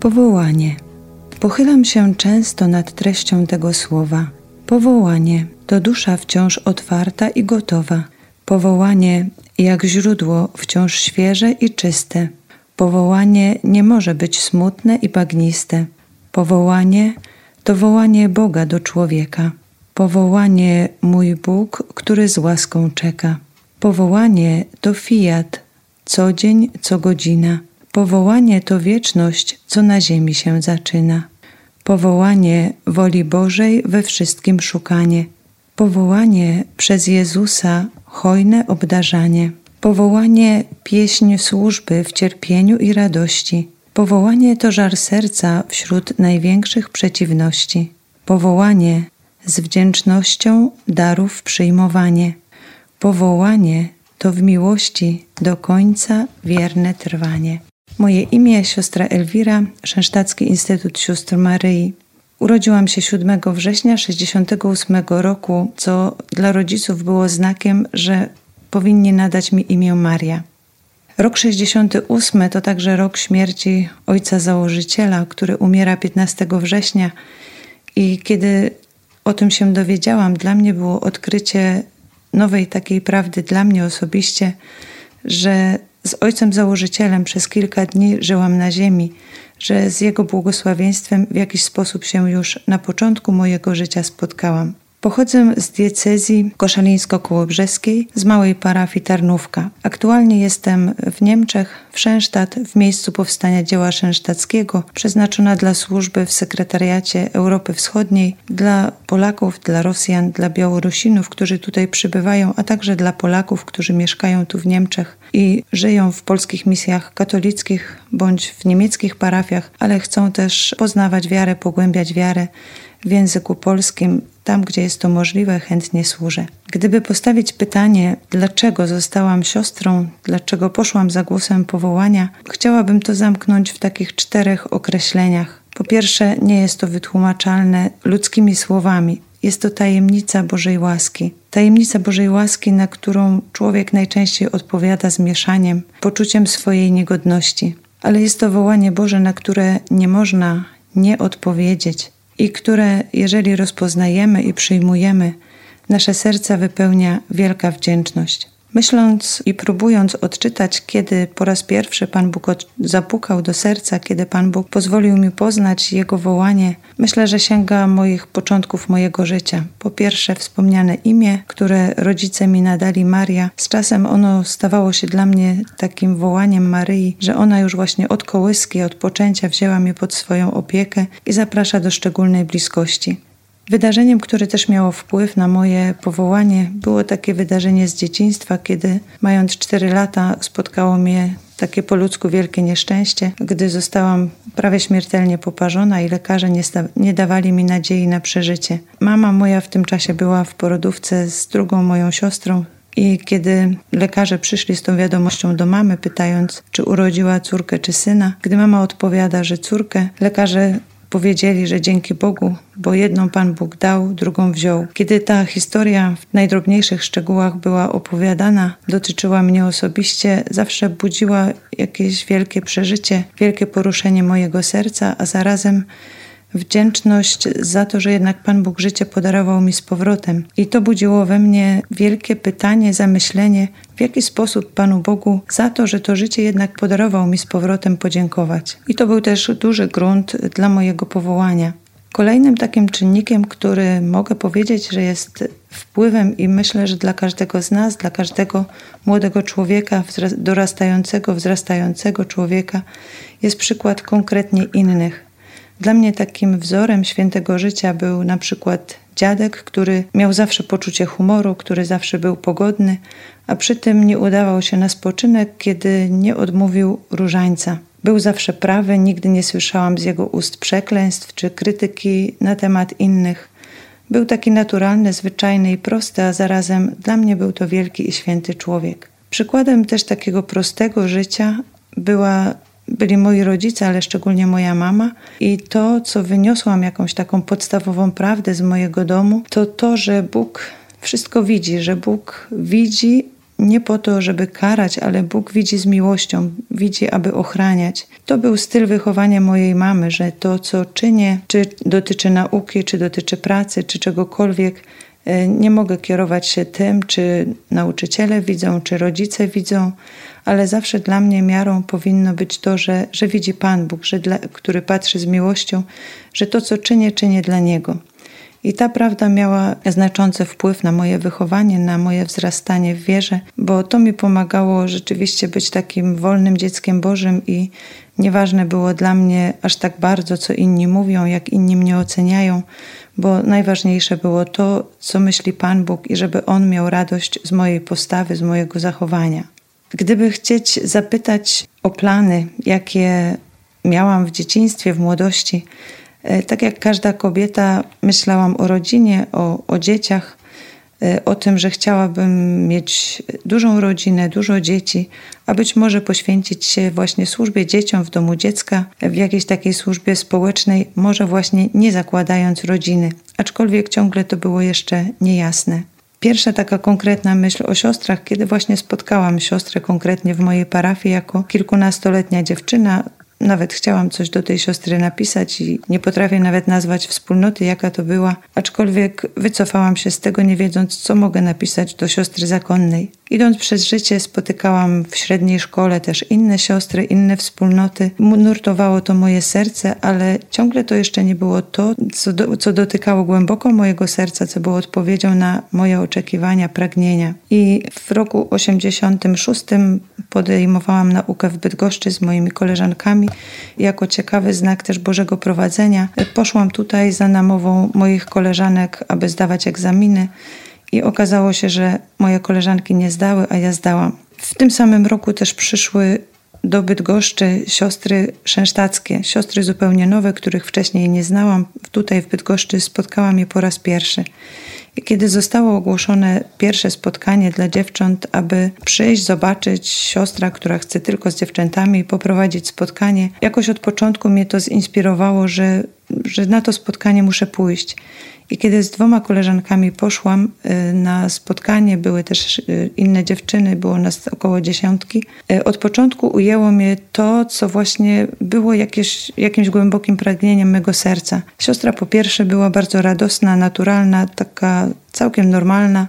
Powołanie. Pochylam się często nad treścią tego słowa. Powołanie to dusza wciąż otwarta i gotowa. Powołanie jak źródło wciąż świeże i czyste. Powołanie nie może być smutne i bagniste. Powołanie to wołanie Boga do człowieka. Powołanie mój Bóg, który z łaską czeka. Powołanie to fiat, co dzień, co godzina. Powołanie to wieczność, co na ziemi się zaczyna. Powołanie woli Bożej we wszystkim szukanie. Powołanie przez Jezusa hojne obdarzanie. Powołanie pieśń służby w cierpieniu i radości. Powołanie to żar serca wśród największych przeciwności. Powołanie z wdzięcznością darów przyjmowanie. Powołanie to w miłości do końca wierne trwanie. Moje imię siostra Elwira, Szensztacki Instytut Sióstr Maryi. Urodziłam się 7 września 1968 roku, co dla rodziców było znakiem, że powinni nadać mi imię Maria. Rok 68 to także rok śmierci ojca założyciela, który umiera 15 września i kiedy o tym się dowiedziałam, dla mnie było odkrycie nowej takiej prawdy dla mnie osobiście, że z ojcem założycielem przez kilka dni żyłam na ziemi, że z jego błogosławieństwem w jakiś sposób się już na początku mojego życia spotkałam. Pochodzę z diecezji koszalińsko-kołobrzeskiej, z małej parafii Tarnówka. Aktualnie jestem w Niemczech, w Szensztat, w miejscu powstania dzieła szensztackiego, przeznaczona dla służby w sekretariacie Europy Wschodniej, dla Polaków, dla Rosjan, dla Białorusinów, którzy tutaj przybywają, a także dla Polaków, którzy mieszkają tu w Niemczech i żyją w polskich misjach katolickich bądź w niemieckich parafiach, ale chcą też poznawać wiarę, pogłębiać wiarę w języku polskim. Tam, gdzie jest to możliwe, chętnie służę. Gdyby postawić pytanie, dlaczego zostałam siostrą, dlaczego poszłam za głosem powołania, chciałabym to zamknąć w takich 4 określeniach. Po pierwsze, nie jest to wytłumaczalne ludzkimi słowami. Jest to tajemnica Bożej łaski. Tajemnica Bożej łaski, na którą człowiek najczęściej odpowiada zmieszaniem, poczuciem swojej niegodności. Ale jest to wołanie Boże, na które nie można nie odpowiedzieć. I które, jeżeli rozpoznajemy i przyjmujemy, nasze serca wypełnia wielka wdzięczność. Myśląc i próbując odczytać, kiedy po raz pierwszy Pan Bóg zapukał do serca, kiedy Pan Bóg pozwolił mi poznać Jego wołanie, myślę, że sięga moich początków mojego życia. Po pierwsze wspomniane imię, które rodzice mi nadali, Maria. Z czasem ono stawało się dla mnie takim wołaniem Maryi, że ona już właśnie od kołyski, od poczęcia wzięła mnie pod swoją opiekę i zaprasza do szczególnej bliskości. Wydarzeniem, które też miało wpływ na moje powołanie, było takie wydarzenie z dzieciństwa, kiedy mając 4 lata spotkało mnie takie po ludzku wielkie nieszczęście, gdy zostałam prawie śmiertelnie poparzona i lekarze nie dawali mi nadziei na przeżycie. Mama moja w tym czasie była w porodówce z drugą moją siostrą i kiedy lekarze przyszli z tą wiadomością do mamy, pytając, czy urodziła córkę czy syna, gdy mama odpowiada, że córkę, lekarze powiedzieli, że dzięki Bogu, bo jedną Pan Bóg dał, drugą wziął. Kiedy ta historia w najdrobniejszych szczegółach była opowiadana, dotyczyła mnie osobiście, zawsze budziła jakieś wielkie przeżycie, wielkie poruszenie mojego serca, a zarazem wdzięczność za to, że jednak Pan Bóg życie podarował mi z powrotem. I to budziło we mnie wielkie pytanie, zamyślenie, w jaki sposób Panu Bogu za to, że to życie jednak podarował mi z powrotem, podziękować. I to był też duży grunt dla mojego powołania. Kolejnym takim czynnikiem, który mogę powiedzieć, że jest wpływem i myślę, że dla każdego z nas, dla każdego młodego człowieka, dorastającego, wzrastającego człowieka, jest przykład konkretnie innych. Dla mnie takim wzorem świętego życia był na przykład dziadek, który miał zawsze poczucie humoru, który zawsze był pogodny, a przy tym nie udawał się na spoczynek, kiedy nie odmówił różańca. Był zawsze prawy, nigdy nie słyszałam z jego ust przekleństw czy krytyki na temat innych. Był taki naturalny, zwyczajny i prosty, a zarazem dla mnie był to wielki i święty człowiek. Przykładem też takiego prostego życia byli moi rodzice, ale szczególnie moja mama. I to, co wyniosłam jakąś taką podstawową prawdę z mojego domu, to to, że Bóg wszystko widzi, że Bóg widzi nie po to, żeby karać, ale Bóg widzi z miłością, widzi, aby ochraniać. To był styl wychowania mojej mamy, że to, co czynię, czy dotyczy nauki, czy dotyczy pracy, czy czegokolwiek, nie mogę kierować się tym, czy nauczyciele widzą, czy rodzice widzą, ale zawsze dla mnie miarą powinno być to, że widzi Pan Bóg, który patrzy z miłością, że to, co czynię dla Niego. I ta prawda miała znaczący wpływ na moje wychowanie, na moje wzrastanie w wierze, bo to mi pomagało rzeczywiście być takim wolnym dzieckiem Bożym i nieważne było dla mnie aż tak bardzo, co inni mówią, jak inni mnie oceniają, bo najważniejsze było to, co myśli Pan Bóg i żeby On miał radość z mojej postawy, z mojego zachowania. Gdyby chcieć zapytać o plany, jakie miałam w dzieciństwie, w młodości, tak jak każda kobieta myślałam o rodzinie, o dzieciach, o tym, że chciałabym mieć dużą rodzinę, dużo dzieci, a być może poświęcić się właśnie służbie dzieciom w domu dziecka, w jakiejś takiej służbie społecznej, może właśnie nie zakładając rodziny, aczkolwiek ciągle to było jeszcze niejasne. Pierwsza taka konkretna myśl o siostrach, kiedy właśnie spotkałam siostrę konkretnie w mojej parafii jako kilkunastoletnia dziewczyna. Nawet chciałam coś do tej siostry napisać i nie potrafię nawet nazwać wspólnoty, jaka to była, aczkolwiek wycofałam się z tego, nie wiedząc, co mogę napisać do siostry zakonnej. Idąc przez życie spotykałam w średniej szkole też inne siostry, inne wspólnoty. Nurtowało to moje serce, ale ciągle to jeszcze nie było to, co dotykało głęboko mojego serca, co było odpowiedzią na moje oczekiwania, pragnienia. I w roku 86 podejmowałam naukę w Bydgoszczy z moimi koleżankami. Jako ciekawy znak też Bożego prowadzenia poszłam tutaj za namową moich koleżanek, aby zdawać egzaminy. I okazało się, że moje koleżanki nie zdały, a ja zdałam. W tym samym roku też przyszły do Bydgoszczy siostry szensztackie, siostry zupełnie nowe, których wcześniej nie znałam. Tutaj w Bydgoszczy spotkałam je po raz pierwszy. I kiedy zostało ogłoszone pierwsze spotkanie dla dziewcząt, aby przyjść, zobaczyć siostra, która chce tylko z dziewczętami poprowadzić spotkanie, jakoś od początku mnie to zinspirowało, że na to spotkanie muszę pójść. I kiedy z 2 koleżankami poszłam na spotkanie, były też inne dziewczyny, było nas około 10. Od początku ujęło mnie to, co właśnie było jakimś głębokim pragnieniem mego serca. Siostra po pierwsze była bardzo radosna, naturalna, taka całkiem normalna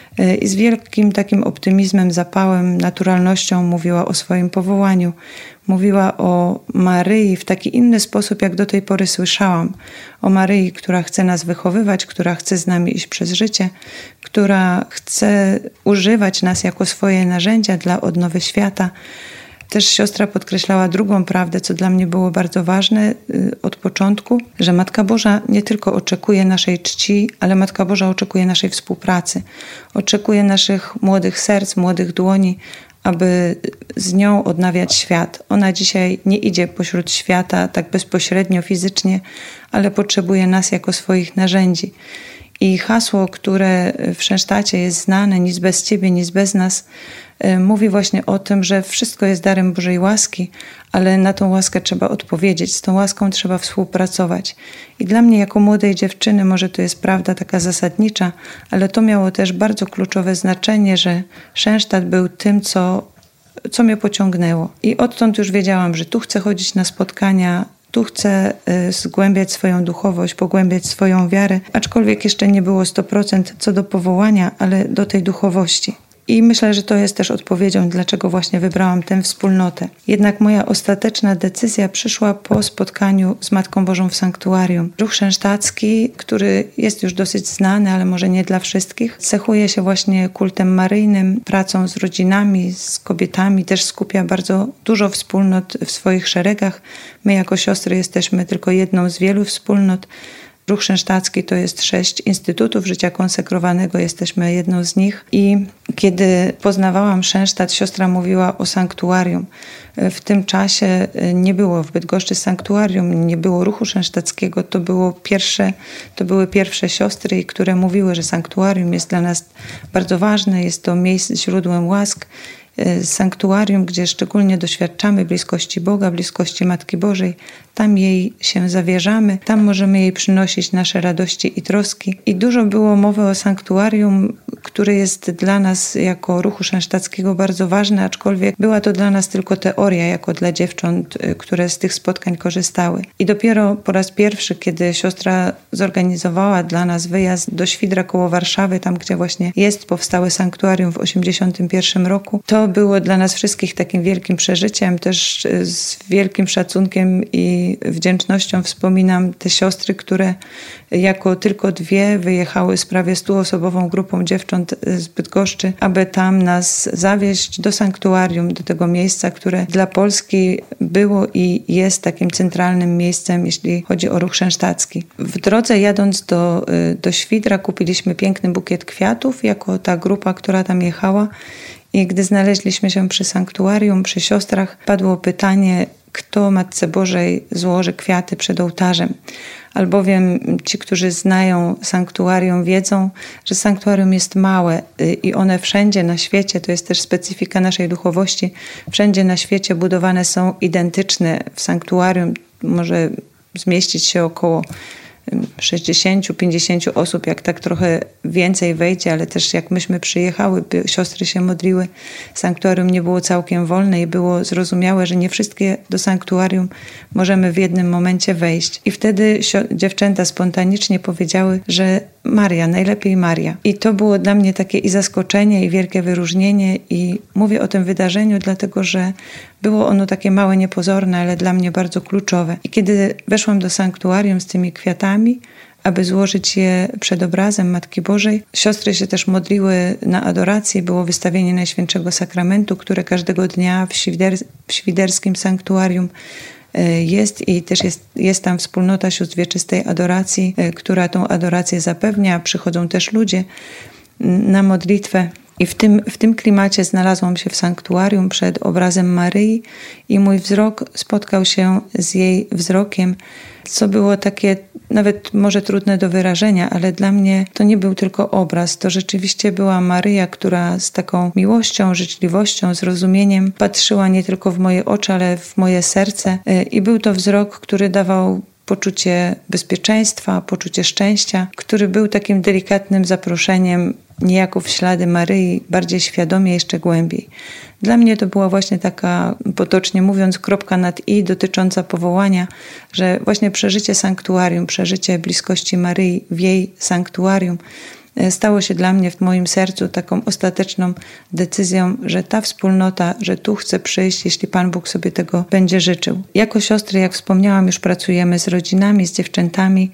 i z wielkim takim optymizmem, zapałem, naturalnością mówiła o swoim powołaniu. Mówiła o Maryi w taki inny sposób, jak do tej pory słyszałam. O Maryi, która chce nas wychowywać, która chce z nami iść przez życie, która chce używać nas jako swoje narzędzia dla odnowy świata. Też siostra podkreślała drugą prawdę, co dla mnie było bardzo ważne od początku, że Matka Boża nie tylko oczekuje naszej czci, ale Matka Boża oczekuje naszej współpracy. Oczekuje naszych młodych serc, młodych dłoni, aby z nią odnawiać świat. Ona dzisiaj nie idzie pośród świata tak bezpośrednio, fizycznie, ale potrzebuje nas jako swoich narzędzi. I hasło, które w Szensztacie jest znane, nic bez Ciebie, nic bez nas, mówi właśnie o tym, że wszystko jest darem Bożej łaski, ale na tą łaskę trzeba odpowiedzieć, z tą łaską trzeba współpracować. I dla mnie jako młodej dziewczyny, może to jest prawda taka zasadnicza, ale to miało też bardzo kluczowe znaczenie, że Szensztat był tym, co mnie pociągnęło. I odtąd już wiedziałam, że tu chcę chodzić na spotkania, tu chcę zgłębiać swoją duchowość, pogłębiać swoją wiarę, aczkolwiek jeszcze nie było 100% co do powołania, ale do tej duchowości. I myślę, że to jest też odpowiedzią, dlaczego właśnie wybrałam tę wspólnotę. Jednak moja ostateczna decyzja przyszła po spotkaniu z Matką Bożą w sanktuarium. Ruch szensztacki, który jest już dosyć znany, ale może nie dla wszystkich, cechuje się właśnie kultem maryjnym, pracą z rodzinami, z kobietami, też skupia bardzo dużo wspólnot w swoich szeregach. My jako siostry jesteśmy tylko jedną z wielu wspólnot. Ruch szensztacki to jest 6 instytutów życia konsekrowanego, jesteśmy jedną z nich. I kiedy poznawałam Szensztat, siostra mówiła o sanktuarium. W tym czasie nie było w Bydgoszczy sanktuarium, nie było ruchu szensztackiego. To były pierwsze siostry, które mówiły, że sanktuarium jest dla nas bardzo ważne, jest to miejsce źródłem łask. sanktuarium, gdzie szczególnie doświadczamy bliskości Boga, bliskości Matki Bożej. Tam jej się zawierzamy, tam możemy jej przynosić nasze radości i troski. I dużo było mowy o sanktuarium, które jest dla nas jako ruchu szensztackiego bardzo ważne, aczkolwiek była to dla nas tylko teoria, jako dla dziewcząt, które z tych spotkań korzystały. I dopiero po raz pierwszy, kiedy siostra zorganizowała dla nas wyjazd do Świdra koło Warszawy, tam gdzie właśnie jest powstałe sanktuarium w 1981 roku, to było dla nas wszystkich takim wielkim przeżyciem, też z wielkim szacunkiem i wdzięcznością wspominam te siostry, które jako tylko dwie wyjechały z prawie 100-osobową grupą dziewcząt z Bydgoszczy, aby tam nas zawieźć do sanktuarium, do tego miejsca, które dla Polski było i jest takim centralnym miejscem, jeśli chodzi o ruch szensztacki. W drodze jadąc do Świdra kupiliśmy piękny bukiet kwiatów, jako ta grupa, która tam jechała. I gdy znaleźliśmy się przy sanktuarium, przy siostrach, padło pytanie, kto Matce Bożej złoży kwiaty przed ołtarzem. Albowiem ci, którzy znają sanktuarium, wiedzą, że sanktuarium jest małe i one wszędzie na świecie, to jest też specyfika naszej duchowości, wszędzie na świecie budowane są identyczne. W sanktuarium może zmieścić się około 60-50 osób, jak tak trochę więcej wejdzie, ale też jak myśmy przyjechały, siostry się modliły, sanktuarium nie było całkiem wolne i było zrozumiałe, że nie wszystkie do sanktuarium możemy w jednym momencie wejść. I wtedy dziewczęta spontanicznie powiedziały, że Maria, najlepiej Maria. I to było dla mnie takie i zaskoczenie, i wielkie wyróżnienie. I mówię o tym wydarzeniu, dlatego że było ono takie małe, niepozorne, ale dla mnie bardzo kluczowe. I kiedy weszłam do sanktuarium z tymi kwiatami, aby złożyć je przed obrazem Matki Bożej, siostry się też modliły na adoracji. Było wystawienie Najświętszego Sakramentu, które każdego dnia w świderskim sanktuarium jest i też jest tam wspólnota sióstr wieczystej adoracji, która tą adorację zapewnia. Przychodzą też ludzie na modlitwę. I w tym klimacie znalazłam się w sanktuarium przed obrazem Maryi i mój wzrok spotkał się z jej wzrokiem, co było takie nawet może trudne do wyrażenia, ale dla mnie to nie był tylko obraz, to rzeczywiście była Maryja, która z taką miłością, życzliwością, zrozumieniem patrzyła nie tylko w moje oczy, ale w moje serce i był to wzrok, który dawał poczucie bezpieczeństwa, poczucie szczęścia, który był takim delikatnym zaproszeniem niejako w ślady Maryi, bardziej świadomie, jeszcze głębiej. Dla mnie to była właśnie taka, potocznie mówiąc, kropka nad i dotycząca powołania, że właśnie przeżycie sanktuarium, przeżycie bliskości Maryi w jej sanktuarium stało się dla mnie w moim sercu taką ostateczną decyzją, że ta wspólnota, że tu chcę przyjść, jeśli Pan Bóg sobie tego będzie życzył. Jako siostry, jak wspomniałam, już pracujemy z rodzinami, z dziewczętami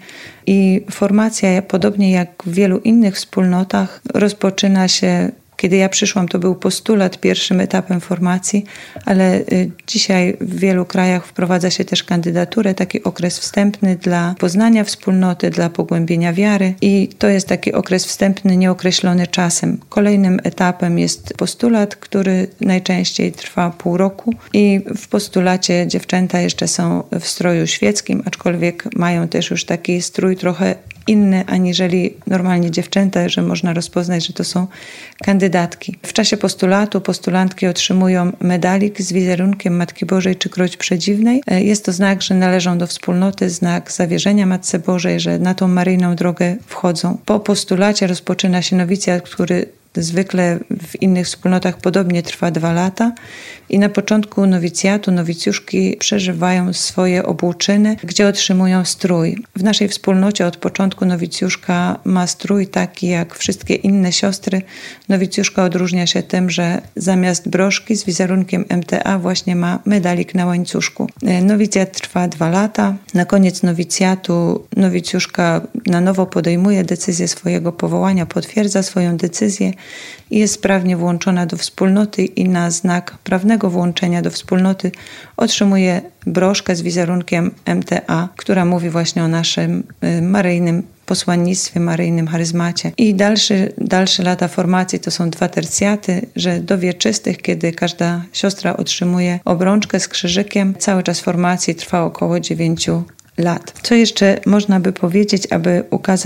i formacja, podobnie jak w wielu innych wspólnotach, rozpoczyna się. Kiedy ja przyszłam, to był postulat pierwszym etapem formacji, ale dzisiaj w wielu krajach wprowadza się też kandydaturę, taki okres wstępny dla poznania wspólnoty, dla pogłębienia wiary i to jest taki okres wstępny nieokreślony czasem. Kolejnym etapem jest postulat, który najczęściej trwa pół roku i w postulacie dziewczęta jeszcze są w stroju świeckim, aczkolwiek mają też już taki strój trochę inny aniżeli normalnie dziewczęta, że można rozpoznać, że to są kandydatki. W czasie postulatu postulantki otrzymują medalik z wizerunkiem Matki Bożej czy Kroć Przedziwnej. Jest to znak, że należą do wspólnoty, znak zawierzenia Matce Bożej, że na tą maryjną drogę wchodzą. Po postulacie rozpoczyna się nowicjat, który zwykle w innych wspólnotach podobnie trwa 2 lata i na początku nowicjatu nowicjuszki przeżywają swoje obłuczyny, gdzie otrzymują strój. W naszej wspólnocie od początku nowicjuszka ma strój taki jak wszystkie inne siostry. Nowicjuszka odróżnia się tym, że zamiast broszki z wizerunkiem MTA właśnie ma medalik na łańcuszku. Nowicjat trwa 2 lata. Na koniec nowicjatu nowicjuszka na nowo podejmuje decyzję swojego powołania, potwierdza swoją decyzję i jest sprawnie włączona do wspólnoty i na znak prawnego włączenia do wspólnoty otrzymuje broszkę z wizerunkiem MTA, która mówi właśnie o naszym maryjnym posłannictwie, maryjnym charyzmacie. I dalsze lata formacji to są 2 tercjaty, że do wieczystych, kiedy każda siostra otrzymuje obrączkę z krzyżykiem, cały czas formacji trwa około 9 lat. Co jeszcze można by powiedzieć, aby ukazać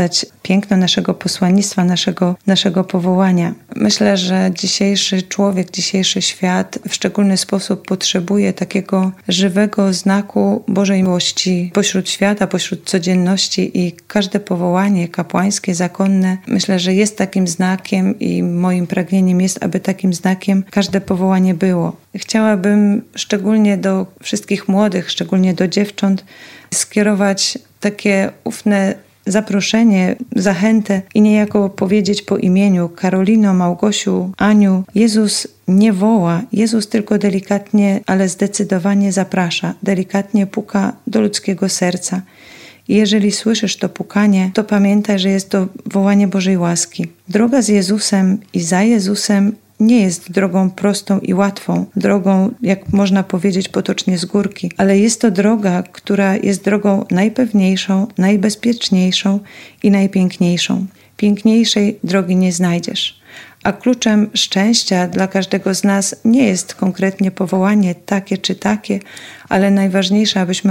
piękno naszego posłannictwa, naszego powołania. Myślę, że dzisiejszy człowiek, dzisiejszy świat w szczególny sposób potrzebuje takiego żywego znaku Bożej miłości pośród świata, pośród codzienności i każde powołanie kapłańskie, zakonne, myślę, że jest takim znakiem i moim pragnieniem jest, aby takim znakiem każde powołanie było. Chciałabym szczególnie do wszystkich młodych, szczególnie do dziewcząt, skierować takie ufne zaproszenie, zachętę i niejako powiedzieć po imieniu: Karolino, Małgosiu, Aniu, Jezus nie woła, Jezus tylko delikatnie, ale zdecydowanie zaprasza, delikatnie puka do ludzkiego serca. I jeżeli słyszysz to pukanie, to pamiętaj, że jest to wołanie Bożej łaski. Droga z Jezusem i za Jezusem nie jest drogą prostą i łatwą, drogą, jak można powiedzieć potocznie, z górki, ale jest to droga, która jest drogą najpewniejszą, najbezpieczniejszą i najpiękniejszą. Piękniejszej drogi nie znajdziesz. A kluczem szczęścia dla każdego z nas nie jest konkretnie powołanie takie czy takie, ale najważniejsze, abyśmy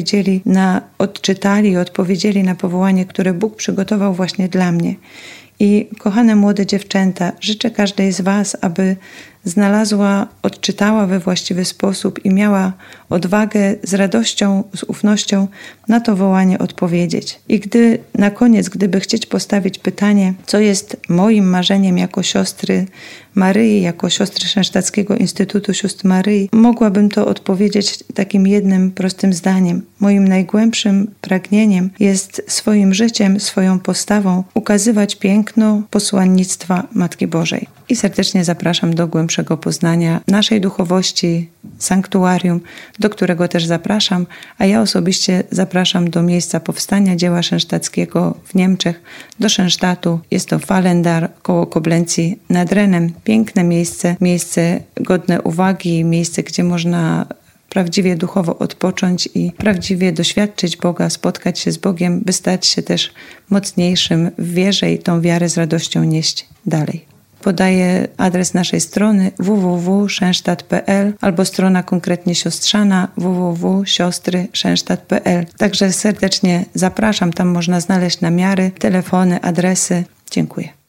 odczytali i odpowiedzieli na powołanie, które Bóg przygotował właśnie dla mnie. I kochane młode dziewczęta, życzę każdej z Was, aby odczytała we właściwy sposób i miała odwagę z radością, z ufnością na to wołanie odpowiedzieć. I na koniec, gdyby chcieć postawić pytanie, co jest moim marzeniem jako siostry Maryi, jako siostry Szensztackiego Instytutu Sióstr Maryi, mogłabym to odpowiedzieć takim jednym prostym zdaniem. Moim najgłębszym pragnieniem jest swoim życiem, swoją postawą ukazywać piękno posłannictwa Matki Bożej. I serdecznie zapraszam do głębszego poznania naszej duchowości, sanktuarium, do którego też zapraszam, a ja osobiście zapraszam do miejsca powstania dzieła szensztackiego w Niemczech, do Szensztatu. Jest to Vallendar koło Koblencji nad Renem. Piękne miejsce godne uwagi, miejsce, gdzie można prawdziwie duchowo odpocząć i prawdziwie doświadczyć Boga, spotkać się z Bogiem, by stać się też mocniejszym w wierze i tą wiarę z radością nieść dalej. Podaję adres naszej strony www.szensztat.pl albo strona konkretnie siostrzana www.siostryszensztat.pl. Także serdecznie zapraszam, tam można znaleźć namiary, telefony, adresy. Dziękuję.